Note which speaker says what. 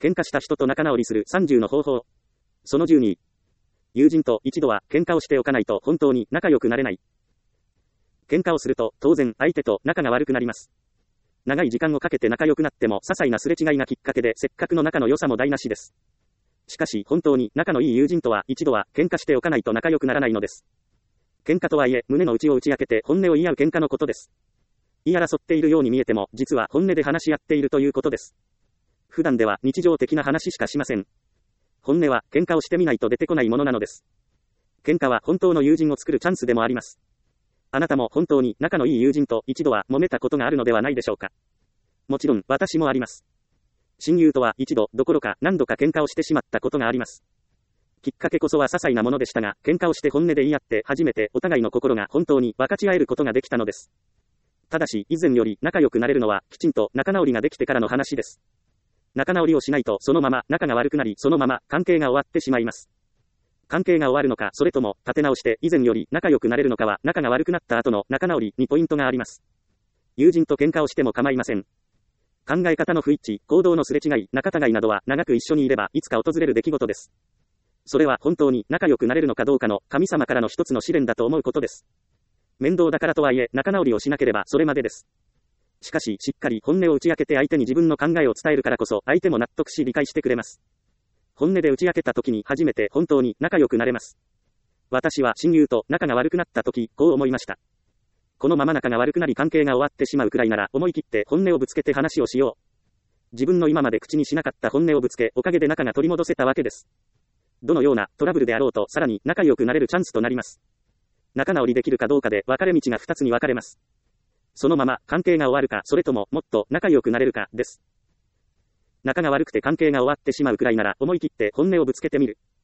Speaker 1: 喧嘩した人と仲直りする30の方法。その12。友人と一度は喧嘩をしておかないと本当に仲良くなれない。喧嘩をすると当然相手と仲が悪くなります。長い時間をかけて仲良くなっても些細なすれ違いがきっかけでせっかくの仲の良さも台無しです。しかし本当に仲のいい友人とは一度は喧嘩しておかないと仲良くならないのです。喧嘩とはいえ胸の内を打ち明けて本音を言い合う喧嘩のことです。言い争っているように見えても実は本音で話し合っているということです。普段では日常的な話しかしません。本音は喧嘩をしてみないと出てこないものなのです。喧嘩は本当の友人を作るチャンスでもあります。あなたも本当に仲のいい友人と一度は揉めたことがあるのではないでしょうか。もちろん私もあります。親友とは一度どころか何度か喧嘩をしてしまったことがあります。きっかけこそは些細なものでしたが、喧嘩をして本音で言い合って初めてお互いの心が本当に分かち合えることができたのです。ただし以前より仲良くなれるのはきちんと仲直りができてからの話です。仲直りをしないとそのまま仲が悪くなりそのまま関係が終わってしまいます。関係が終わるのかそれとも立て直して以前より仲良くなれるのかは仲が悪くなった後の仲直りにポイントがあります。友人と喧嘩をしても構いません。考え方の不一致、行動のすれ違い、仲違いなどは長く一緒にいればいつか訪れる出来事です。それは本当に仲良くなれるのかどうかの神様からの一つの試練だと思うことです。面倒だからとはいえ仲直りをしなければそれまでです。しかししっかり本音を打ち明けて相手に自分の考えを伝えるからこそ相手も納得し理解してくれます。本音で打ち明けた時に初めて本当に仲良くなれます。私は親友と仲が悪くなった時こう思いました。このまま仲が悪くなり関係が終わってしまうくらいなら思い切って本音をぶつけて話をしよう。自分の今まで口にしなかった本音をぶつけおかげで仲が取り戻せたわけです。どのようなトラブルであろうとさらに仲良くなれるチャンスとなります。仲直りできるかどうかで分かれ道が2つに分かれます。そのまま関係が終わるかそれとももっと仲良くなれるかです。仲が悪くて関係が終わってしまうくらいなら思い切って本音をぶつけてみる。